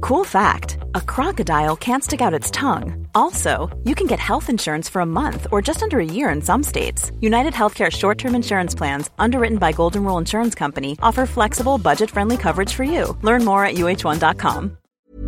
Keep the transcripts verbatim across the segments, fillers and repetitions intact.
Cool fact, a crocodile can't stick out its tongue. Also, you can get health insurance for a month or just under a year in some states. United Healthcare short-term insurance plans, underwritten by Golden Rule Insurance Company, offer flexible, budget-friendly coverage for you. Learn more at U H one dot com.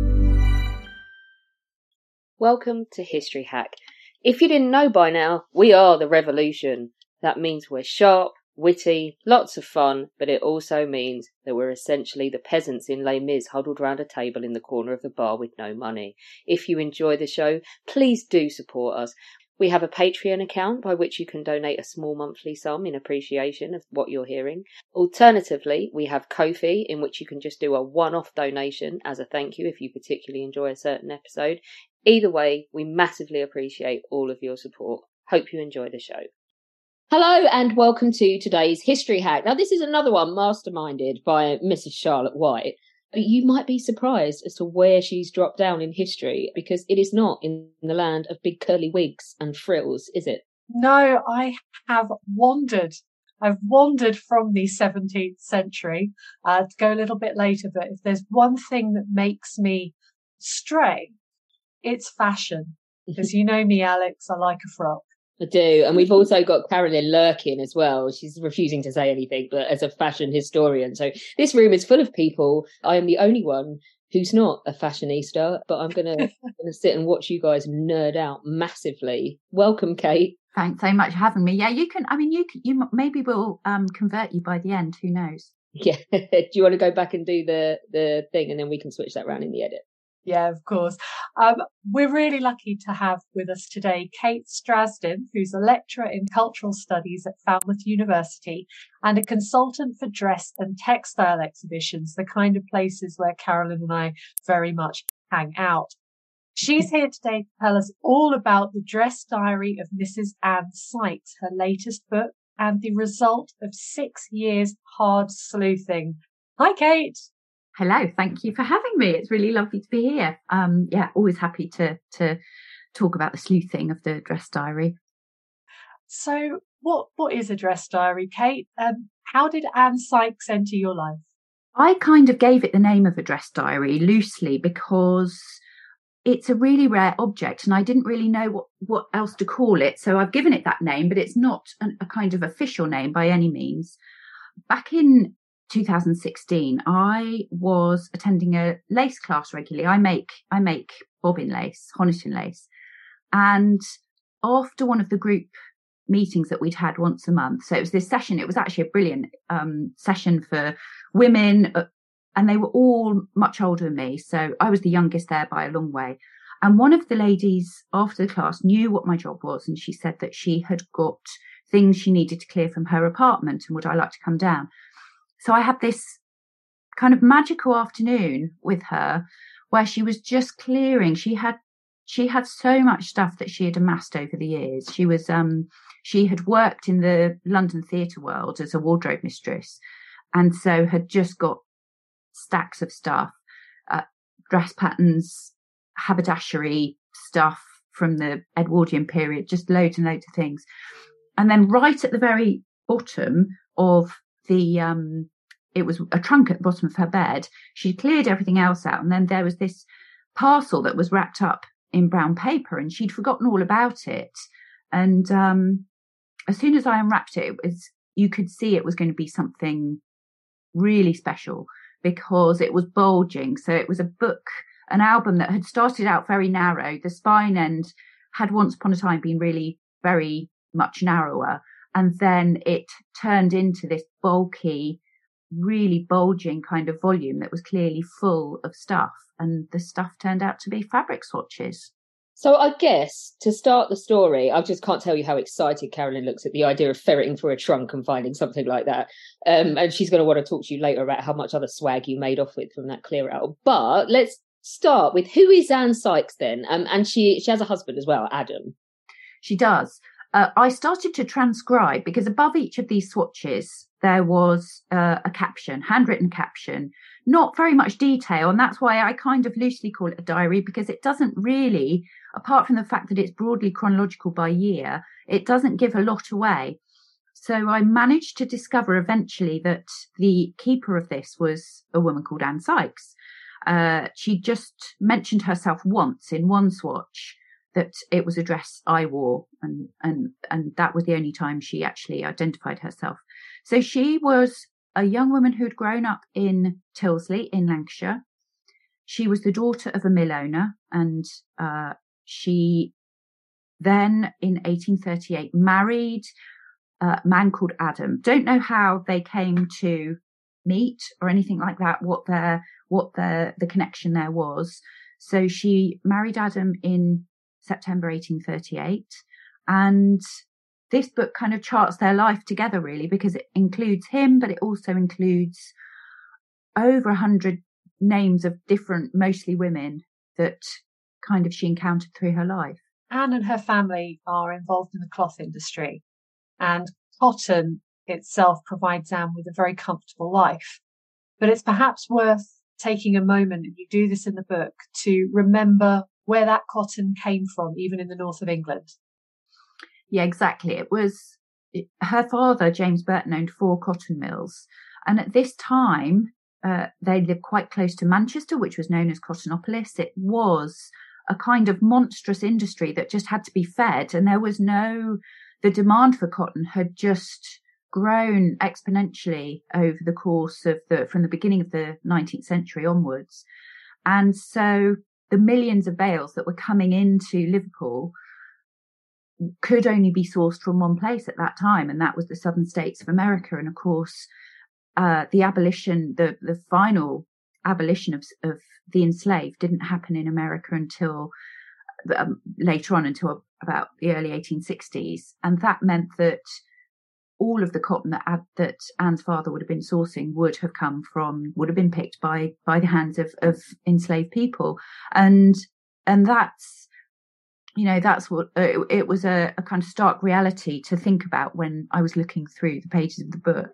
Welcome to History Hack. If you didn't know by now, we are the revolution. That means we're sharp, witty, lots of fun, but it also means that we're essentially the peasants in Les Mis huddled round a table in the corner of the bar with no money. If you enjoy the show, please do support us. We have a Patreon account by which you can donate a small monthly sum in appreciation of what you're hearing. Alternatively, we have Ko-fi, in which you can just do a one-off donation as a thank you if you particularly enjoy a certain episode. Either way, we massively appreciate all of your support. Hope you enjoy the show. Hello and welcome to today's History Hack. Now, this is another one masterminded by Missus Charlotte White. You might be surprised as to where she's dropped down in history, because it is not in the land of big curly wigs and frills, is it? No, I have wandered. I've wandered from the seventeenth century uh, to go a little bit later. But if there's one thing that makes me stray, it's fashion. Because you know me, Alex, I like a frock. I do. And we've also got Carolyn lurking as well. She's refusing to say anything, but as a fashion historian. So this room is full of people. I am the only one who's not a fashionista, but I'm going to sit and watch you guys nerd out massively. Welcome, Kate. Thanks so much for having me. Yeah, you can, I mean, you can, you maybe we'll um, convert you by the end. Who knows? Yeah. Do you want to go back and do the, the thing and then we can switch that around in the edit? Yeah, of course. Um, we're really lucky to have with us today Kate Strasdin, who's a lecturer in cultural studies at Falmouth University and a consultant for dress and textile exhibitions, the kind of places where Carolyn and I very much hang out. She's here today to tell us all about the dress diary of Missus Anne Sykes, her latest book, and the result of six years hard sleuthing. Hi, Kate. Hello, thank you for having me. It's really lovely to be here. Um, yeah, always happy to to talk about the sleuthing of the dress diary. So, what what is a dress diary, Kate? Um, how did Anne Sykes enter your life? I kind of gave it the name of a dress diary loosely because it's a really rare object, and I didn't really know what what else to call it. So I've given it that name, but it's not an, a kind of official name by any means. Back in two thousand sixteen, I was attending a lace class regularly. I make I make bobbin lace, Honiton lace, and after one of the group meetings that we'd had once a month, so it was this session. It was actually a brilliant um, session for women, uh, and they were all much older than me. So I was the youngest there by a long way. And one of the ladies after the class knew what my job was, and she said that she had got things she needed to clear from her apartment, and would I like to come down? So I had this kind of magical afternoon with her where she was just clearing. She had, she had so much stuff that she had amassed over the years. She was, um, she had worked in the London theatre world as a wardrobe mistress. And so had just got stacks of stuff, uh, dress patterns, haberdashery stuff from the Edwardian period, just loads and loads of things. And then right at the very bottom of the um it was a trunk at the bottom of her bed, she cleared everything else out, and then there was this parcel that was wrapped up in brown paper, and she'd forgotten all about it. And um as soon as I unwrapped it, it was, you could see it was going to be something really special because it was bulging. So it was a book, an album that had started out very narrow. The spine end had once upon a time been really very much narrower. And then it turned into this bulky, really bulging kind of volume that was clearly full of stuff. And the stuff turned out to be fabric swatches. So I guess to start the story, I just can't tell you how excited Carolyn looks at the idea of ferreting through a trunk and finding something like that. Um, and she's going to want to talk to you later about how much other swag you made off with from that clear out. But let's start with, who is Anne Sykes then? Um, and she, she has a husband as well, Adam. She does. Uh, I started to transcribe because above each of these swatches, there was uh, a caption, handwritten caption, not very much detail. And that's why I kind of loosely call it a diary, because it doesn't really, apart from the fact that it's broadly chronological by year, it doesn't give a lot away. So I managed to discover eventually that the keeper of this was a woman called Anne Sykes. Uh, she just mentioned herself once in one swatch that it was a dress I wore, and and and that was the only time she actually identified herself. So she was a young woman who'd grown up in Tyldesley in Lancashire. She was the daughter of a mill owner, and uh, she then in eighteen thirty-eight married a man called Adam. Don't know how they came to meet or anything like that, what their what their the connection there was. So she married Adam in September eighteen thirty-eight, and this book kind of charts their life together, really, because it includes him, but it also includes over a hundred names of different, mostly women, that kind of she encountered through her life. Anne and her family are involved in the cloth industry, and cotton itself provides Anne with a very comfortable life. But it's perhaps worth taking a moment, and you do this in the book, to remember where that cotton came from, even in the north of England. Yeah, exactly. It was it, her father, James Burton, owned four cotton mills. And at this time, uh, they lived quite close to Manchester, which was known as Cottonopolis. It was a kind of monstrous industry that just had to be fed. And there was no, the demand for cotton had just grown exponentially over the course of the, from the beginning of the nineteenth century onwards. And so the millions of bales that were coming into Liverpool could only be sourced from one place at that time, and that was the southern states of America. And of course, uh, the abolition, the, the final abolition of, of the enslaved didn't happen in America until um, later on, until about the early eighteen sixties. And that meant that all of the cotton that, that Anne's father would have been sourcing would have come from, would have been picked by, by the hands of, of enslaved people. And, and that's, you know, that's what, uh, it, it was a, a kind of stark reality to think about when I was looking through the pages of the book.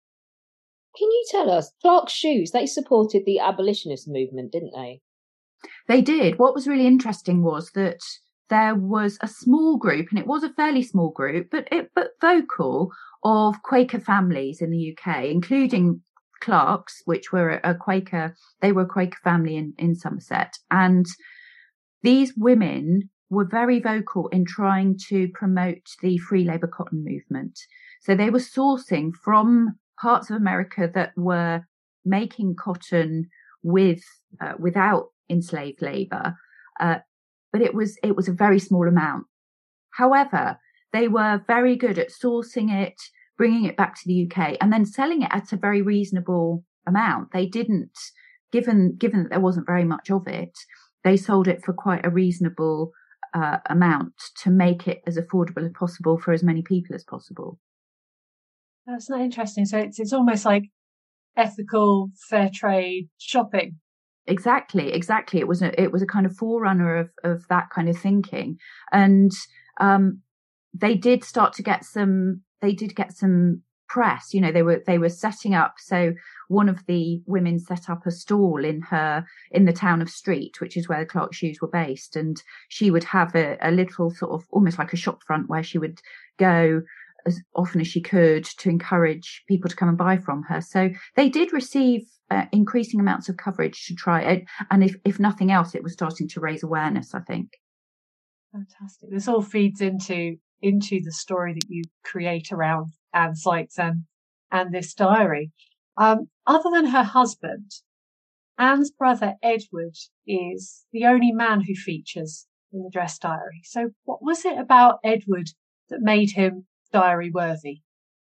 Can you tell us, Clark's Shoes, they supported the abolitionist movement, didn't they? They did. What was really interesting was that there was a small group, and it was a fairly small group, but it, but vocal, of Quaker families in the U K, including Clark's, which were a Quaker, they were a Quaker family in, in Somerset. And these women were very vocal in trying to promote the free labour cotton movement. So they were sourcing from parts of America that were making cotton with, uh, without enslaved labour, uh, but it was, it was a very small amount. However, they were very good at sourcing it, bringing it back to the U K, and then selling it at a very reasonable amount. They didn't, given, given that there wasn't very much of it, they sold it for quite a reasonable uh, amount to make it as affordable as possible for as many people as possible. That's not interesting. So it's, it's almost like ethical, fair trade shopping. Exactly, exactly. It was a, it was a kind of forerunner of, of that kind of thinking. And, um, they did start to get some, they did get some press, you know, they were, they were setting up. So one of the women set up a stall in her, in the town of Street, which is where the Clark Shoes were based. And she would have a, a little sort of almost like a shop front where she would go as often as she could to encourage people to come and buy from her. So they did receive uh, increasing amounts of coverage to try it. And if, if nothing else, it was starting to raise awareness, I think. Fantastic. This all feeds into into the story that you create around Anne Sykes and, and this diary. Um, other than her husband, Anne's brother Edward is the only man who features in the dress diary. So what was it about Edward that made him diary worthy?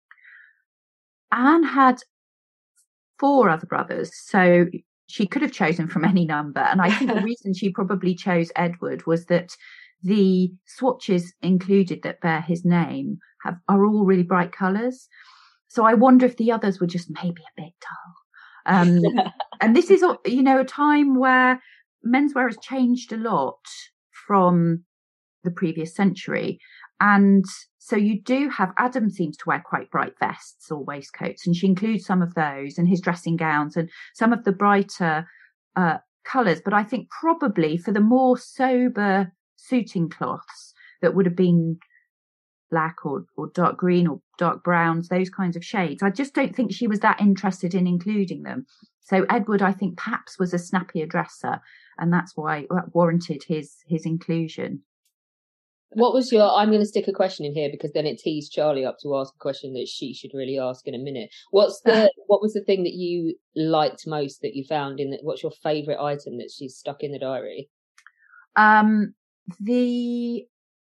Anne had four other brothers, so she could have chosen from any number. And I think the reason she probably chose Edward was that the swatches included that bear his name have are all really bright colours. So I wonder if the others were just maybe a bit dull. Um, and this is, you know, a time where menswear has changed a lot from the previous century. And so you do have, Adam seems to wear quite bright vests or waistcoats, and she includes some of those and his dressing gowns and some of the brighter uh, colours. But I think probably for the more sober suiting cloths that would have been black or, or dark green or dark browns, those kinds of shades. I just don't think she was that interested in including them. So Edward, I think, perhaps was a snappier dresser, and that's why that warranted his his inclusion. What was your, I'm going to stick a question in here because then it teased Charlie up to ask a question that she should really ask in a minute. What's the, what was the thing that you liked most that you found in, the, what's your favourite item that she's stuck in the diary? Um, the,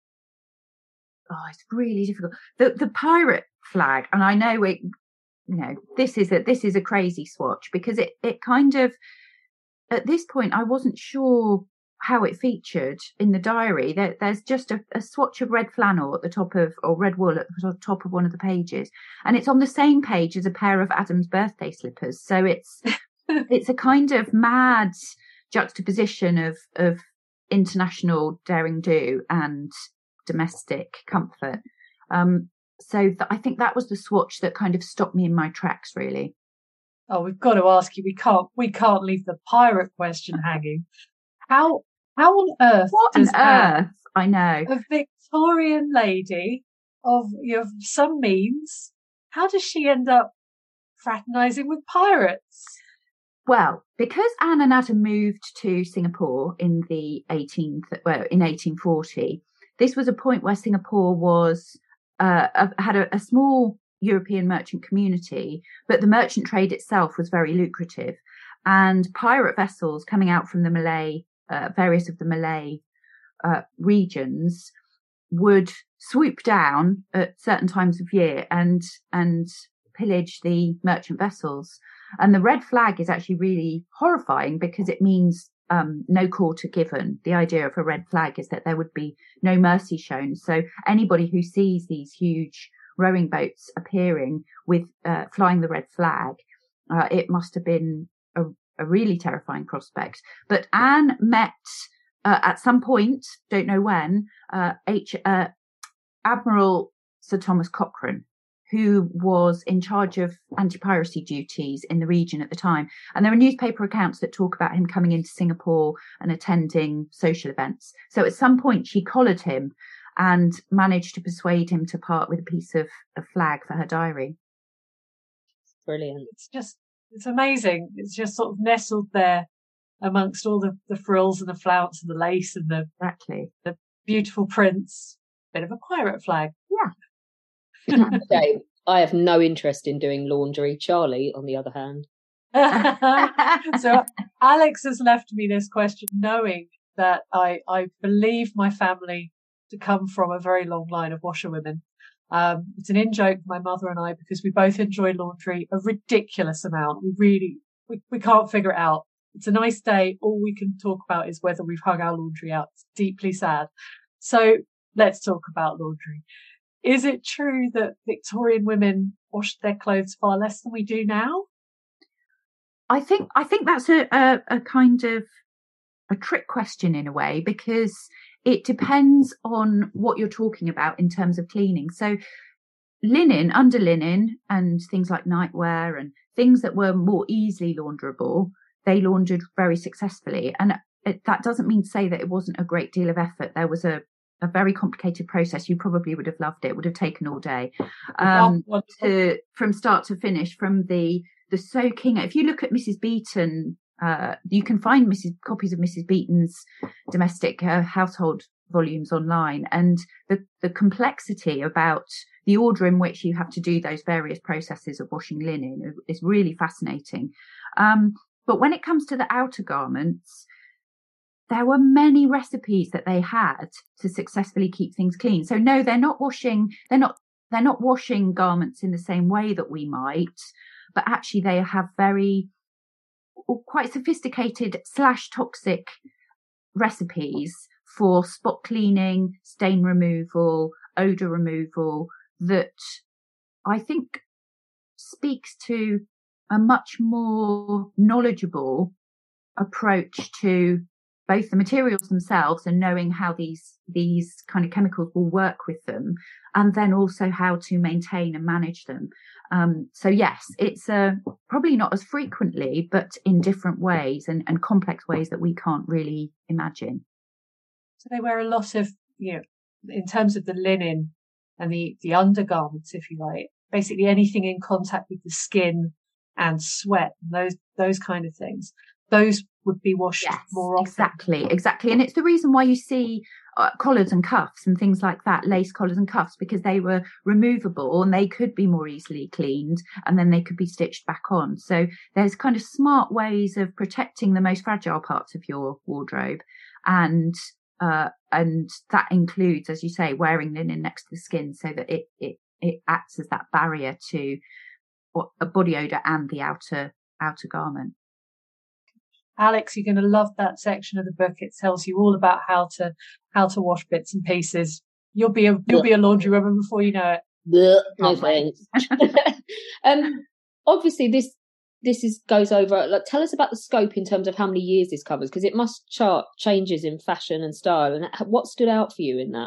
oh, it's really difficult. The, the pirate flag. And I know it, you know, this is a, this is a crazy swatch because it, it kind of, at this point, I wasn't sure how it featured in the diary. There, there's just a, a swatch of red flannel at the top of, or red wool at the top of one of the pages, and it's on the same page as a pair of Adam's birthday slippers. So it's it's a kind of mad juxtaposition of of international daring do and domestic comfort. Um, so th- I think that was the swatch that kind of stopped me in my tracks, really. Oh, we've got to ask you. We can't we can't leave the pirate question hanging. How how on earth what does on earth I know a Victorian lady of you know, some means, how does she end up fraternising with pirates? Well, because Anne and Adam moved to Singapore in the eighteenth well in eighteen forty, this was a point where Singapore was uh, had a, a small European merchant community, but the merchant trade itself was very lucrative, and pirate vessels coming out from the Malay Uh, various of the Malay uh, regions would swoop down at certain times of year and and pillage the merchant vessels. And the red flag is actually really horrifying because it means um, no quarter given. The idea of a red flag is that there would be no mercy shown. So anybody who sees these huge rowing boats appearing with uh, flying the red flag, uh, it must have been a a really terrifying prospect. But Anne met uh, at some point, don't know when, uh, H, uh, Admiral Sir Thomas Cochrane, who was in charge of anti-piracy duties in the region at the time. And there are newspaper accounts that talk about him coming into Singapore and attending social events. So at some point she collared him and managed to persuade him to part with a piece of a flag for her diary. Brilliant. It's just It's amazing. It's just sort of nestled there amongst all the, the frills and the flounce and the lace and the exactly the beautiful prints. Bit of a pirate flag. Yeah. Okay. I have no interest in doing laundry. Charlie, on the other hand. So Alex has left me this question knowing that I, I believe my family to come from a very long line of washerwomen. Um, it's an in-joke, my mother and I, because we both enjoy laundry a ridiculous amount. We really, we, we can't figure it out. It's a nice day. All we can talk about is whether we've hung our laundry out. It's deeply sad. So let's talk about laundry. Is it true that Victorian women washed their clothes far less than we do now? I think, I think that's a, a, a kind of a trick question in a way, because it depends on what you're talking about in terms of cleaning. So linen, under linen and things like nightwear and things that were more easily launderable, they laundered very successfully. And it, that doesn't mean to say that it wasn't a great deal of effort. There was a, a very complicated process. You probably would have loved it. It would have taken all day um, to, from start to finish, from the, the soaking. If you look at Missus Beeton, Uh, you can find Missus copies of Missus Beeton's domestic uh, household volumes online, and the, the complexity about the order in which you have to do those various processes of washing linen is really fascinating. Um, but when it comes to the outer garments, there were many recipes that they had to successfully keep things clean. So no, they're not washing, they're not, they're not washing garments in the same way that we might, but actually they have very quite sophisticated slash toxic recipes for spot cleaning, stain removal, odor removal that I think speaks to a much more knowledgeable approach to both the materials themselves and knowing how these these kind of chemicals will work with them, and then also how to maintain and manage them. Um, so yes, it's uh, probably not as frequently, but in different ways and, and complex ways that we can't really imagine. So they wear a lot of, you know, in terms of the linen, and the, the undergarments, if you like, basically anything in contact with the skin and sweat, those, those kind of things, those would be washed yes, more often. Exactly, exactly. And it's the reason why you see uh, collars and cuffs and things like that, lace collars and cuffs, because they were removable and they could be more easily cleaned and then they could be stitched back on. So there's kind of smart ways of protecting the most fragile parts of your wardrobe. And uh, and that includes, as you say, wearing linen next to the skin so that it, it, it acts as that barrier to a body odour and the outer outer garment. Alex, you're going to love that section of the book. It tells you all about how to how to wash bits and pieces. You'll be a you'll be a laundry woman before you know it. No thanks. um, obviously, this this is goes over. Like, tell us about the scope in terms of how many years this covers, because it must chart changes in fashion and style. And what stood out for you in that?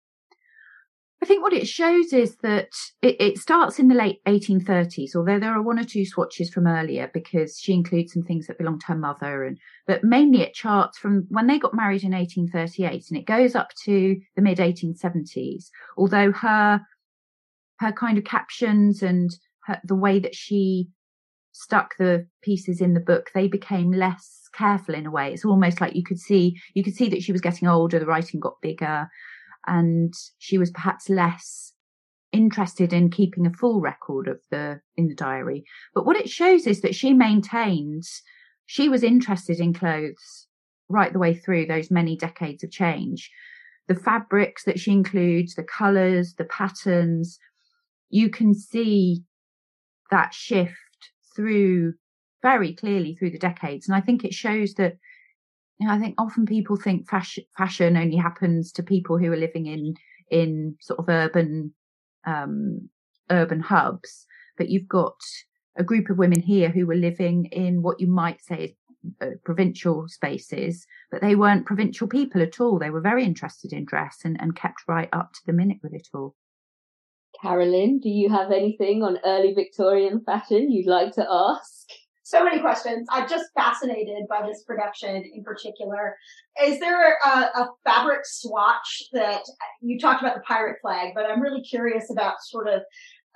I think what it shows is that it, it starts in the late eighteen thirties, although there are one or two swatches from earlier because she includes some things that belong to her mother. And but mainly it charts from when they got married in eighteen thirty-eight, and it goes up to the mid eighteen seventies. Although her her kind of captions and her, the way that she stuck the pieces in the book, they became less careful in a way. It's almost like you could see you could see that she was getting older, the writing got bigger. And she was perhaps less interested in keeping a full record of the in the diary. But what it shows is that she maintains she was interested in clothes right the way through those many decades of change. The fabrics that she includes, the colours, the patterns, you can see that shift through very clearly through the decades. And I think it shows that, you know, I think often people think fashion, fashion only happens to people who are living in, in sort of urban, um, urban hubs. But you've got a group of women here who were living in what you might say is uh, provincial spaces, but they weren't provincial people at all. They were very interested in dress and, and kept right up to the minute with it all. Carolyn, do you have anything on early Victorian fashion you'd like to ask? So many questions. I'm just fascinated by this production in particular. Is there a, a fabric swatch that you talked about the pirate flag, but I'm really curious about sort of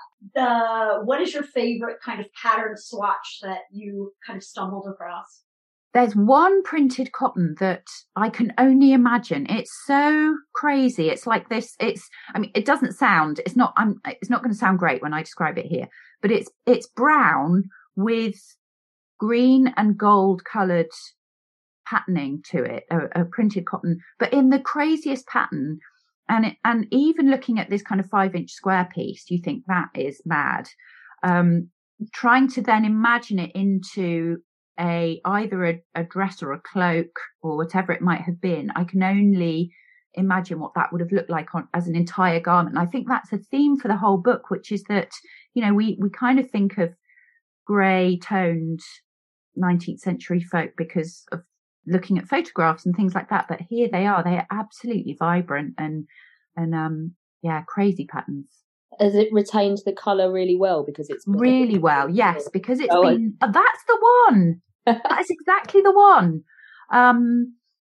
the, what is your favorite kind of pattern swatch that you kind of stumbled across? There's one printed cotton that I can only imagine. It's so crazy. It's like this. It's, I mean, it doesn't sound, it's not, I'm, it's not going to sound great when I describe it here, but it's, it's brown with green and gold coloured patterning to it, a, a printed cotton, but in the craziest pattern. And it, and even looking at this kind of five inch square piece, you think that is mad. Um, trying to then imagine it into a either a, a dress or a cloak or whatever it might have been, I can only imagine what that would have looked like on as an entire garment. And I think that's a theme for the whole book, which is that, you know, we we kind of think of grey toned nineteenth century folk because of looking at photographs and things like that, but here they are they are absolutely vibrant and and um yeah crazy patterns. Has it retained the colour really well because it's really well? Yes, because it's oh, been I... oh, that's the one. That is exactly the one. um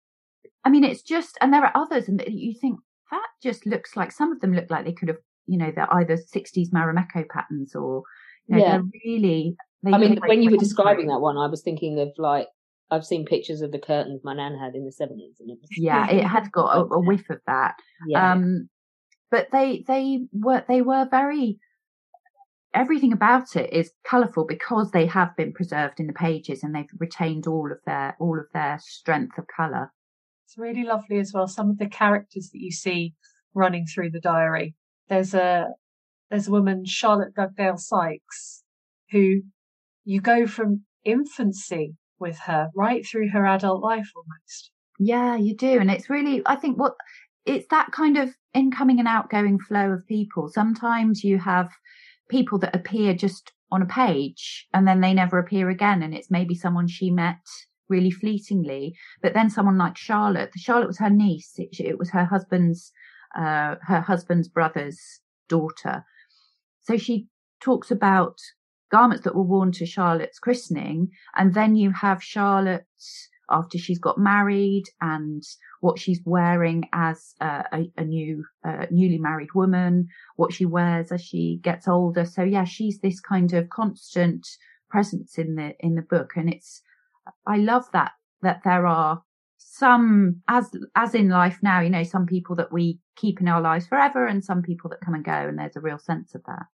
I mean, it's just, and there are others and you think that just looks like, some of them look like they could have, you know, they're either sixties Marimekko patterns or, you know, yeah. they're really They I mean, when you were describing that one, I was thinking of like, I've seen pictures of the curtains my nan had in the seventies. And it was... Yeah, it had got a, a whiff of that. Yeah. Um, but they, they were, they were very, everything about it is colourful because they have been preserved in the pages and they've retained all of their, all of their strength of colour. It's really lovely as well. Some of the characters that you see running through the diary. There's a, there's a woman, Charlotte Dugdale Sykes, who you go from infancy with her right through her adult life almost. Yeah, you do. And it's really, I think what it's that kind of incoming and outgoing flow of people. Sometimes you have people that appear just on a page and then they never appear again. And it's maybe someone she met really fleetingly. But then someone like Charlotte, Charlotte was her niece. It, it was her husband's, uh, her husband's brother's daughter. So she talks about garments that were worn to Charlotte's christening, and then you have Charlotte's after she's got married and what she's wearing as uh, a, a new, uh, newly married woman, what she wears as she gets older. So yeah, she's this kind of constant presence in the, in the book. And it's, I love that, that there are some, as, as in life now, you know, some people that we keep in our lives forever and some people that come and go. And there's a real sense of that.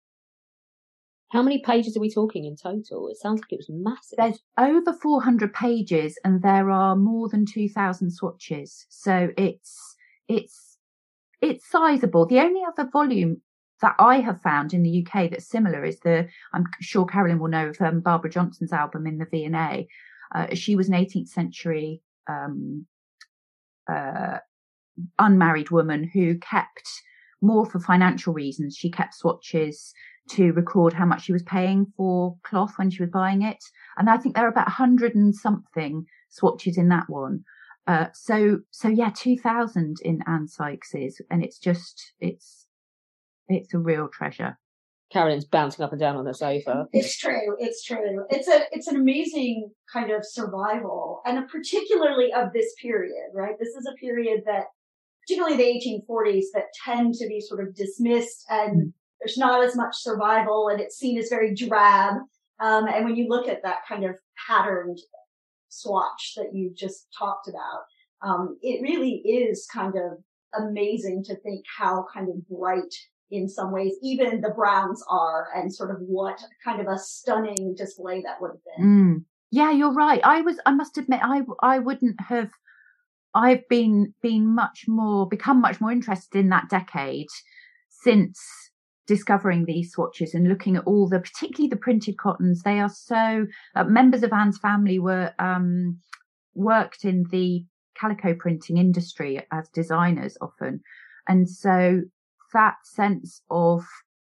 How many pages are we talking in total? It sounds like it was massive. There's over four hundred pages and there are more than two thousand swatches. So it's, it's, it's sizable. The only other volume that I have found in the U K that's similar is the, I'm sure Carolyn will know of um, Barbara Johnson's album In the V and A. Uh, she was an eighteenth century, um, uh, unmarried woman who kept, more for financial reasons, she kept swatches to record how much she was paying for cloth when she was buying it. And I think there are about a hundred and something swatches in that one. Uh, so, so yeah, two thousand in Anne Sykes's, and it's just, it's, it's a real treasure. Carolyn's bouncing up and down on the sofa. It's true. It's true. It's a, it's an amazing kind of survival, and particularly of this period, right? This is a period that, particularly the eighteen forties, that tend to be sort of dismissed, and mm. there's not as much survival, and it's seen as very drab. Um, and when you look at that kind of patterned swatch that you just talked about, um, it really is kind of amazing to think how kind of bright in some ways even the browns are, and sort of what kind of a stunning display that would have been. Mm. Yeah, you're right. I was, I must admit, I, I wouldn't have, I've been, been much more, become much more interested in that decade since discovering these swatches and looking at all the, particularly the printed cottons. They are so, uh, members of Anne's family were, um, worked in the calico printing industry as designers often. And so that sense of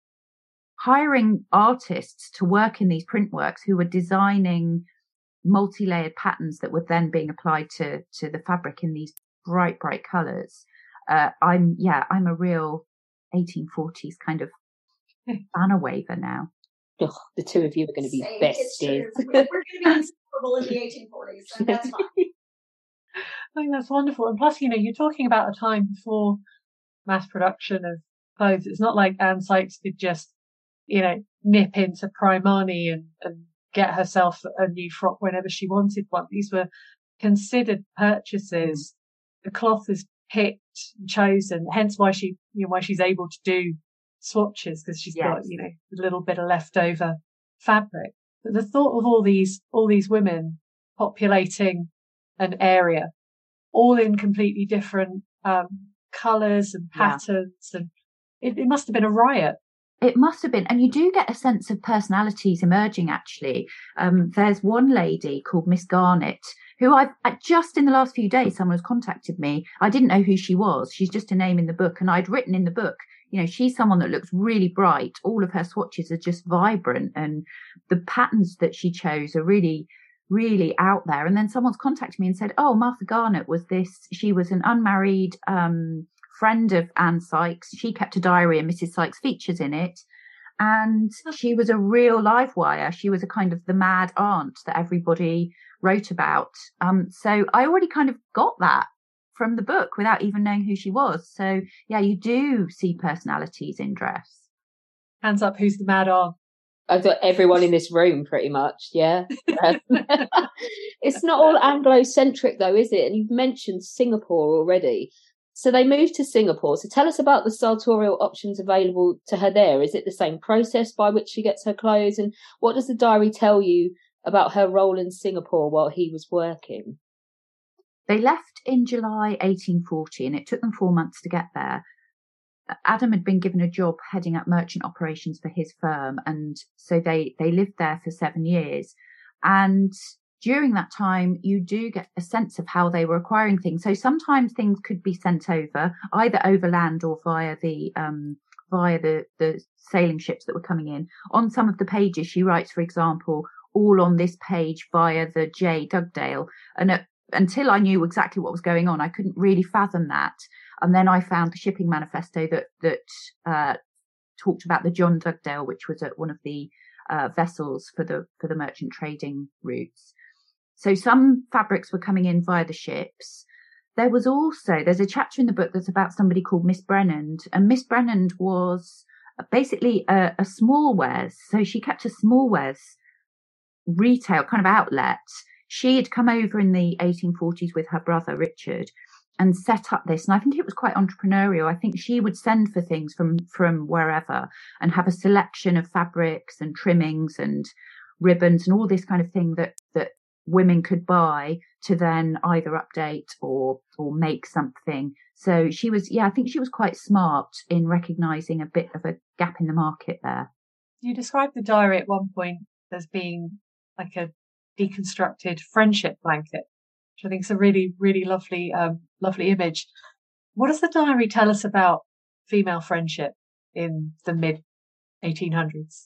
hiring artists to work in these print works who were designing multi-layered patterns that were then being applied to, to the fabric in these bright, bright colours. Uh, I'm, yeah, I'm a real eighteen forties kind of banner waver now. Ugh, the two of you are going to be Same, besties. We're going to be inseparable in the eighteen forties, and that's fine. I think that's wonderful. And plus, you know, you're talking about a time before mass production of clothes. It's not like Anne Sykes could just, you know, nip into Primani and, and get herself a new frock whenever she wanted one. These were considered purchases. The cloth is picked and chosen, hence why she, you know, why she's able to do swatches, because she's yes. got, you know, a little bit of leftover fabric. But the thought of all these, all these women populating an area, all in completely different um, colours and patterns, yeah. and it, it must have been a riot. It must have been. And you do get a sense of personalities emerging, actually. Um, there's one lady called Miss Garnett, who I've just in the last few days, someone has contacted me. I didn't know who she was. She's just a name in the book. And I'd written in the book, you know, she's someone that looks really bright. All of her swatches are just vibrant. And the patterns that she chose are really, really out there. And then someone's contacted me and said, oh, Martha Garnett was this. She was an unmarried um friend of Anne Sykes. She kept a diary and Missus Sykes features in it. And she was a real live wire. She was a kind of the mad aunt that everybody wrote about. Um, so I already kind of got that from the book without even knowing who she was. So yeah, you do see personalities in dress. Hands up, who's the mad aunt? I thought everyone in this room pretty much, yeah. It's not all Anglo-centric though, is it? And you've mentioned Singapore already. So they moved to Singapore. So tell us about the sartorial options available to her there. Is it the same process by which she gets her clothes? And what does the diary tell you about her role in Singapore while he was working? They left in July eighteen forty, and it took them four months to get there. Adam had been given a job heading up merchant operations for his firm, and so they, they lived there for seven years. And during that time, you do get a sense of how they were acquiring things. So sometimes things could be sent over, either overland or via the um, via the, the sailing ships that were coming in. On some of the pages, she writes, for example, all on this page via the J. Dugdale. And uh, until I knew exactly what was going on, I couldn't really fathom that. And then I found the shipping manifesto that that uh, talked about the John Dugdale, which was at one of the uh, vessels for the for the merchant trading routes. So some fabrics were coming in via the ships. There was also, there's a chapter in the book that's about somebody called Miss Brennand, and Miss Brennand was basically a, a small wares. So she kept a small wares retail kind of outlet. She had come over in the eighteen forties with her brother Richard and set up this. And I think it was quite entrepreneurial. I think she would send for things from, from wherever and have a selection of fabrics and trimmings and ribbons and all this kind of thing that, that women could buy to then either update or, or make something. So she was, yeah, I think she was quite smart in recognizing a bit of a gap in the market there. You described the diary at one point as being like a deconstructed friendship blanket, which I think is a really, really lovely, um, lovely image. What does the diary tell us about female friendship in the mid eighteen hundreds?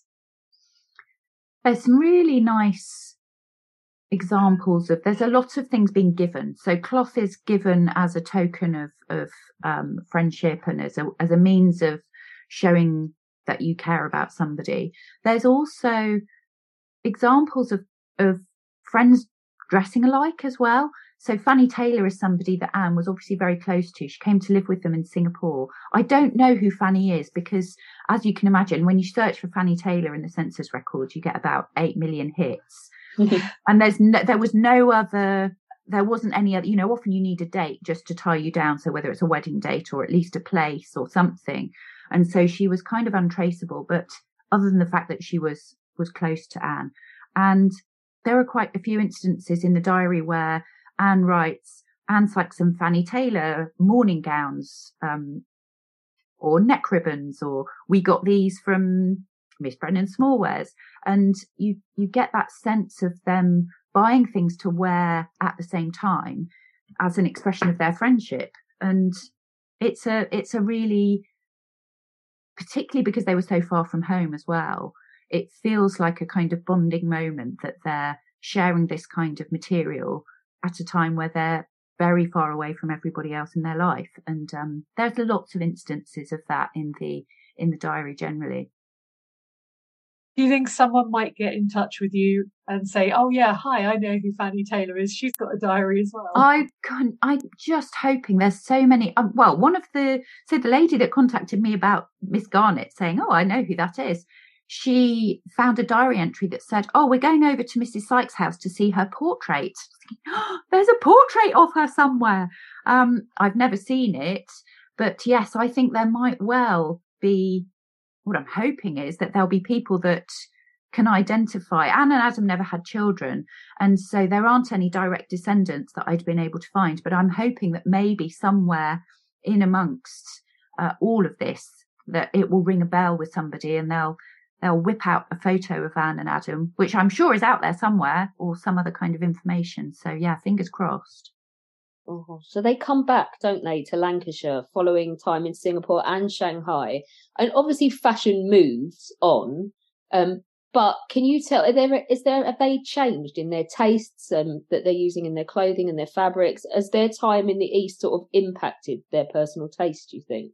There's some really nice examples of, there's a lot of things being given. So cloth is given as a token of, of um, friendship and as a, as a means of showing that you care about somebody. There's also examples of, of friends dressing alike as well. So Fanny Taylor is somebody that Anne was obviously very close to. She came to live with them in Singapore. I don't know who Fanny is because, as you can imagine, when you search for Fanny Taylor in the census records, you get about eight million hits. And there's no, there was no other, there wasn't any other, you know, often you need a date just to tie you down. So whether it's a wedding date or at least a place or something. And so she was kind of untraceable, but other than the fact that she was, was close to Anne. And there are quite a few instances in the diary where Anne writes, Anne's like some Fanny Taylor morning gowns, um, or neck ribbons, or we got these from Miss Brennan Smallwares. And you, you get that sense of them buying things to wear at the same time as an expression of their friendship. And it's a, it's a really, particularly because they were so far from home as well, it feels like a kind of bonding moment that they're sharing this kind of material at a time where they're very far away from everybody else in their life. And um, there's lots of instances of that in the in the diary generally. Do you think someone might get in touch with you and say, oh yeah, hi, I know who Fanny Taylor is. She's got a diary as well. I can't, I'm just hoping there's so many. Um, well, one of the, so the lady that contacted me about Miss Garnett saying, oh, I know who that is. She found a diary entry that said, oh, we're going over to Missus Sykes' house to see her portrait. Oh, there's a portrait of her somewhere. Um, I've never seen it, but yes, I think there might well be, what I'm hoping is that there'll be people that can identify. Anne and Adam never had children, and so there aren't any direct descendants that I'd been able to find, but I'm hoping that maybe somewhere in amongst uh, all of this, that it will ring a bell with somebody and they'll They'll whip out a photo of Anne and Adam, which I'm sure is out there somewhere, or some other kind of information. So, yeah, fingers crossed. Oh, so they come back, don't they, to Lancashire following time in Singapore and Shanghai. And obviously fashion moves on. Um, but can you tell, are there, is there, have they changed in their tastes um, that they're using in their clothing and their fabrics? Has their time in the East sort of impacted their personal taste, do you think?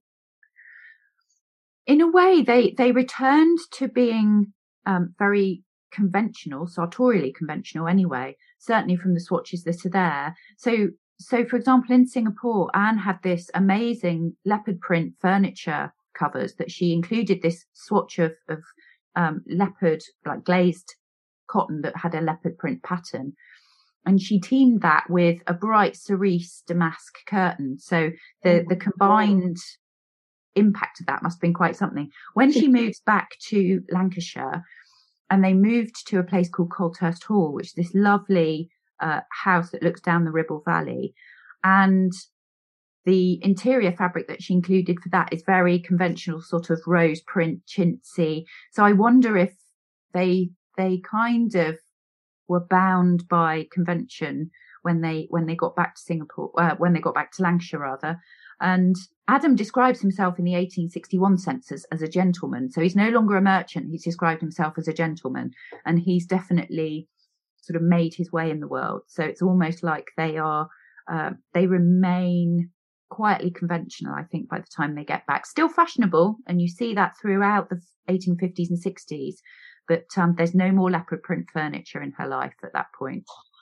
In a way, they, they returned to being um, very conventional, sartorially conventional anyway, certainly from the swatches that are there. So, so for example, in Singapore, Anne had this amazing leopard print furniture covers that she included this swatch of, of um, leopard, like glazed cotton that had a leopard print pattern. And she teamed that with a bright cerise damask curtain. So the, the combined impact of that must have been quite something. When she moves back to Lancashire, and they moved to a place called Colthurst Hall, which is this lovely uh, house that looks down the Ribble Valley, and the interior fabric that she included for that is very conventional, sort of rose print, chintzy. So I wonder if they they kind of were bound by convention when they when they got back to Singapore, uh, when they got back to Lancashire rather. And Adam describes himself in the eighteen sixty-one census as a gentleman. So he's no longer a merchant. He's described himself as a gentleman, and he's definitely sort of made his way in the world. So it's almost like they are, uh, they remain quietly conventional, I think, by the time they get back. Still fashionable, and you see that throughout the eighteen fifties and sixties. But um, there's no more leopard print furniture in her life at that point.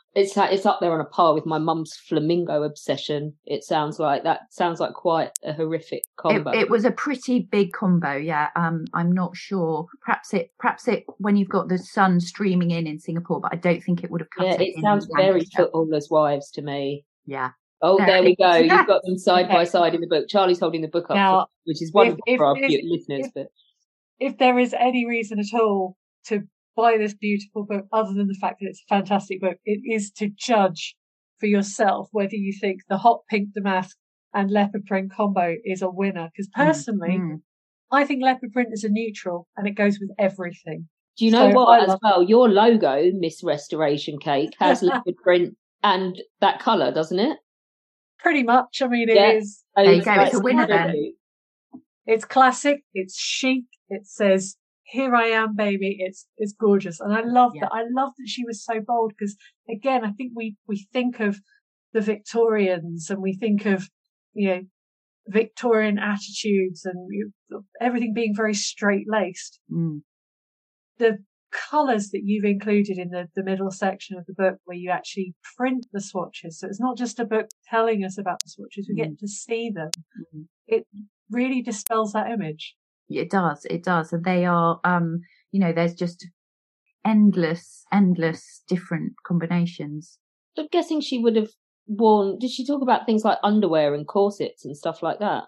It's it's up there on a par with my mum's flamingo obsession. It sounds like that sounds like quite a horrific combo. It, it was a pretty big combo, yeah. Um, I'm not sure. Perhaps it, perhaps it when you've got the sun streaming in in Singapore, but I don't think it would have cut yeah, it. it in sounds very Lancashire. Footballers' Wives to me. Yeah. Oh, there we go. You've got them side Okay. by side in the book. Charlie's holding the book up, Now, for, which is wonderful if- for our if- few listeners. if- But If there is any reason at all to buy this beautiful book, other than the fact that it's a fantastic book, it is to judge for yourself whether you think the hot pink damask and leopard print combo is a winner. Because personally, Mm. I think leopard print is a neutral and it goes with everything. do you know So what? I As love- well, your logo, Miss Restoration Cake, has leopard print and that colour, doesn't it? Pretty much. I mean, it Yeah. is. Oh, There you go, that's it's a winner then. incredible. It's classic. It's chic. It says, "Here I am, baby." It's it's gorgeous, and I love Yeah. that. I love that she was so bold because, again, I think we we think of the Victorians and we think of you know Victorian attitudes and you know, everything being very straight laced. Mm. The colours that you've included in the, the middle section of the book where you actually print the swatches. So it's not just a book telling us about the swatches, we Mm. get to see them. Mm. It really dispels that image. It does, it does. And they are, um, you know, there's just endless, endless different combinations. I'm guessing she would have worn. Did she talk about things like underwear and corsets and stuff like that?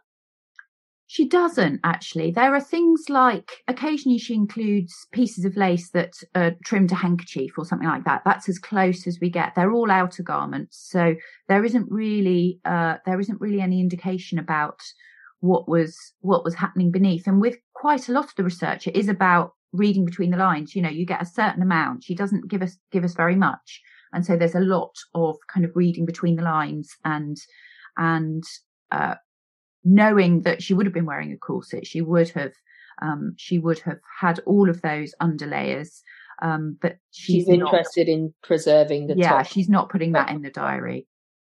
She doesn't actually. There are things like occasionally she includes pieces of lace that are trimmed to handkerchief or something like that. That's as close as we get. They're all outer garments, so there isn't really uh, there isn't really any indication about what was what was happening beneath. And with quite a lot of the research, it is about reading between the lines. You know, you get a certain amount. She doesn't give us give us very much, and so there's a lot of kind of reading between the lines and and. Uh, knowing that she would have been wearing a corset, she would have, um, she would have had all of those underlayers. Um, but she's, She's not, interested in preserving the yeah, top. she's not putting that in the diary.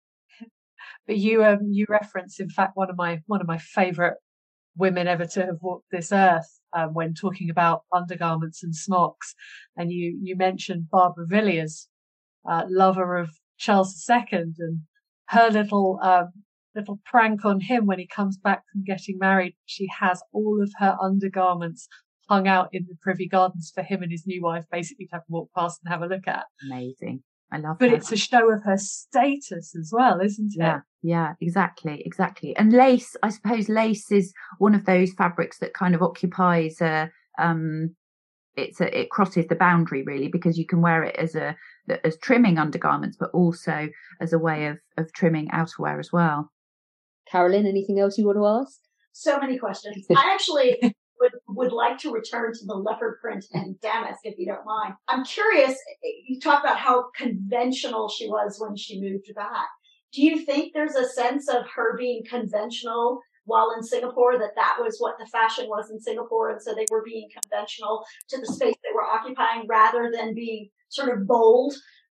But you, um, you reference, in fact, one of my one of my favourite women ever to have walked this earth um, when talking about undergarments and smocks, and you you mentioned Barbara Villiers, uh, lover of Charles the Second, and her little um, little prank on him when he comes back from getting married. She has all of her undergarments hung out in the Privy Gardens for him and his new wife basically to have to walk past and have a look at. Amazing. I love But her. it's a show of her status as well, isn't it? Yeah, yeah, exactly, exactly. And lace, I suppose lace is one of those fabrics that kind of occupies a, um, it's a, it crosses the boundary really, because you can wear it as a, as trimming undergarments, but also as a way of, of trimming outerwear as well. Carolyn, anything else you want to ask? So many questions. I actually would, would like to return to the leopard print and damask, if you don't mind. I'm curious, you talk about how conventional she was when she moved back. Do you think there's a sense of her being conventional while in Singapore, that that was what the fashion was in Singapore, and so they were being conventional to the space they were occupying rather than being sort of bold?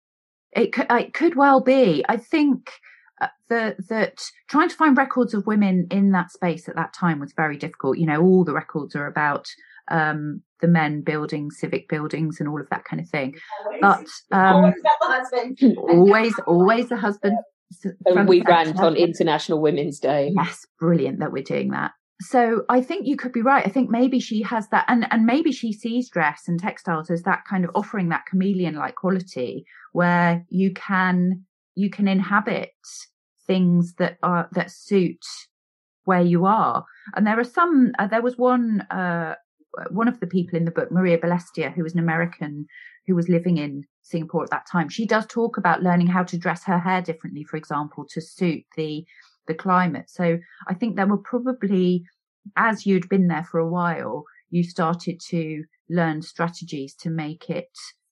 It could, it could well be. I think uh, that that trying to find records of women in that space at that time was very difficult. You know, all the records are about um, the men building civic buildings and all of that kind of thing. Always, But um, always got the husband. always, always the husband. And we rant on International Women's Day. Yes, brilliant that we're doing that. So I think you could be right. I think maybe she has that, and, and maybe she sees dress and textiles as that kind of offering that chameleon-like quality where you can you can inhabit things that are that suit where you are. And there are some. Uh, there was one uh, one of the people in the book, Maria Balestia, who was an American who was living in Singapore at that time. She does talk about learning how to dress her hair differently, for example, to suit the the climate. So I think there were probably, as you'd been there for a while, you started to learn strategies to make it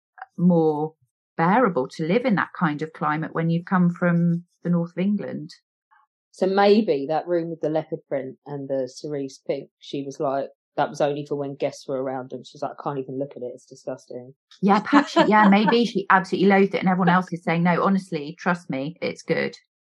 more bearable to live in that kind of climate when you've come from the north of England. So maybe that room with the leopard print and the cerise pink, she was like, that was only for when guests were around, and she's like, I can't even look at it, it's disgusting. Yeah, perhaps she, yeah, maybe she absolutely loathed it, and everyone else is saying, no, honestly, trust me, it's good.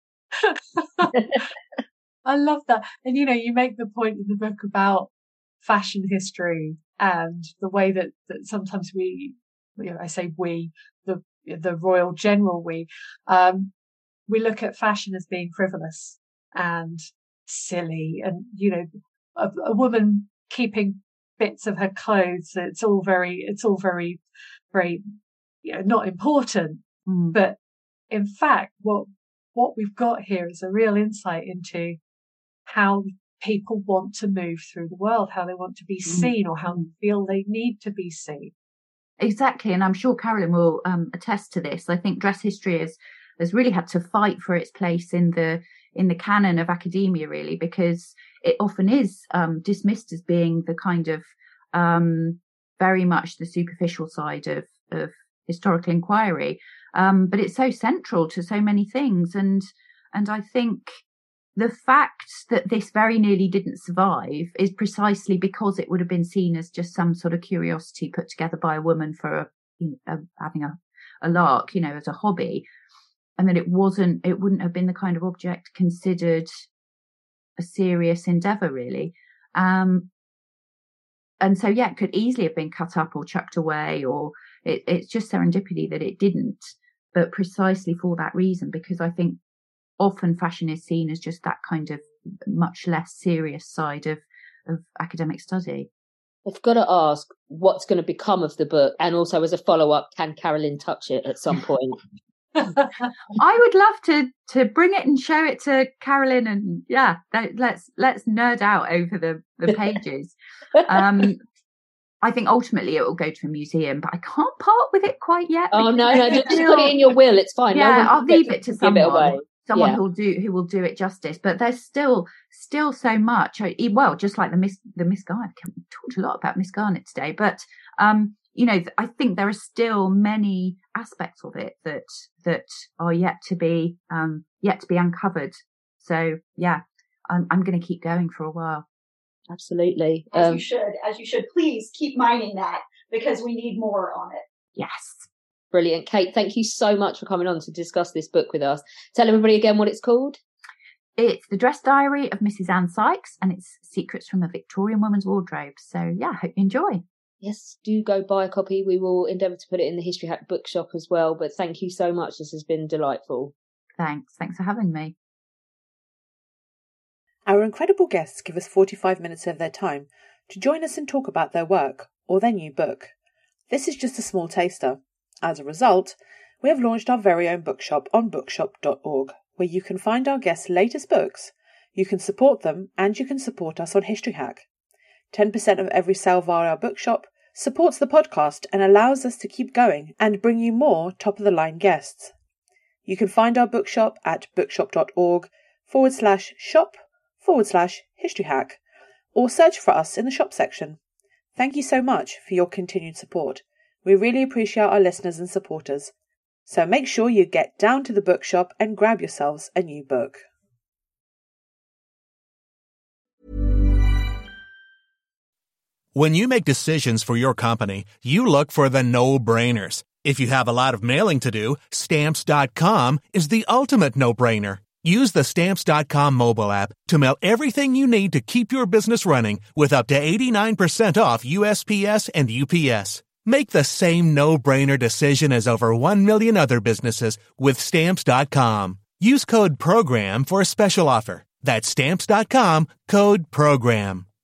I love that. And, you know, you make the point in the book about fashion history and the way that, that sometimes we, you know, I say we, the the royal general we, um, we look at fashion as being frivolous and silly, and, you know, a, a woman keeping bits of her clothes, it's all very, it's all very, very, you know, not important. Mm. But in fact, what, what we've got here is a real insight into how people want to move through the world, how they want to be seen, or how they feel they need to be seen. Exactly. And I'm sure Carolyn will um, attest to this. I think dress history has, has really had to fight for its place in the in the canon of academia, really, because it often is um, dismissed as being the kind of um, very much the superficial side of, of historical inquiry. Um, but it's so central to so many things. And and I think the fact that this very nearly didn't survive is precisely because it would have been seen as just some sort of curiosity put together by a woman for a, you know, a, having a, a lark, you know, as a hobby. And that it wasn't, it wouldn't have been the kind of object considered a serious endeavour, really. Um, and so, yeah, it could easily have been cut up or chucked away, or it, it's just serendipity that it didn't. But precisely for that reason, because I think often fashion is seen as just that kind of much less serious side of, of academic study. I've got to ask, what's going to become of the book? And also, as a follow-up, can Carolyn touch it at some point? I would love to to bring it and show it to Carolyn, and yeah, let's let's nerd out over the the pages. um I think ultimately it will go to a museum, but I can't part with it quite yet. Oh no, no, just put it in your will. It's fine. Yeah, no I'll leave it to someone. It someone yeah. who'll do who will do it justice. But there's still still so much. Well, just like the Miss the Miss Garnet. We talked a lot about Miss Garnet today, but um. You know, I think there are still many aspects of it that that are yet to be um, yet to be uncovered. So, yeah, I'm, I'm going to keep going for a while. Absolutely. As um, you should, as you should. Please keep mining that, because we need more on it. Yes. Brilliant. Kate, thank you so much for coming on to discuss this book with us. Tell everybody again what it's called. It's The Dress Diary of Missus Anne Sykes, and it's Secrets from a Victorian Woman's Wardrobe. So, yeah, hope you enjoy. Yes, do go buy a copy. We will endeavour to put it in the History Hack bookshop as well. But thank you so much. This has been delightful. Thanks. Thanks for having me. Our incredible guests give us forty-five minutes of their time to join us and talk about their work or their new book. This is just a small taster. As a result, we have launched our very own bookshop on bookshop dot org, where you can find our guests' latest books, you can support them, and you can support us on History Hack. ten percent of every sale via our bookshop supports the podcast and allows us to keep going and bring you more top-of-the-line guests. You can find our bookshop at bookshop dot org forward slash shop forward slash history hack, or search for us in the shop section. Thank you so much for your continued support. We really appreciate our listeners and supporters. So make sure you get down to the bookshop and grab yourselves a new book. When you make decisions for your company, you look for the no-brainers. If you have a lot of mailing to do, Stamps dot com is the ultimate no-brainer. Use the Stamps dot com mobile app to mail everything you need to keep your business running with up to eighty-nine percent off U S P S and U P S. Make the same no-brainer decision as over one million other businesses with Stamps dot com. Use code PROGRAM for a special offer. That's Stamps dot com, code PROGRAM.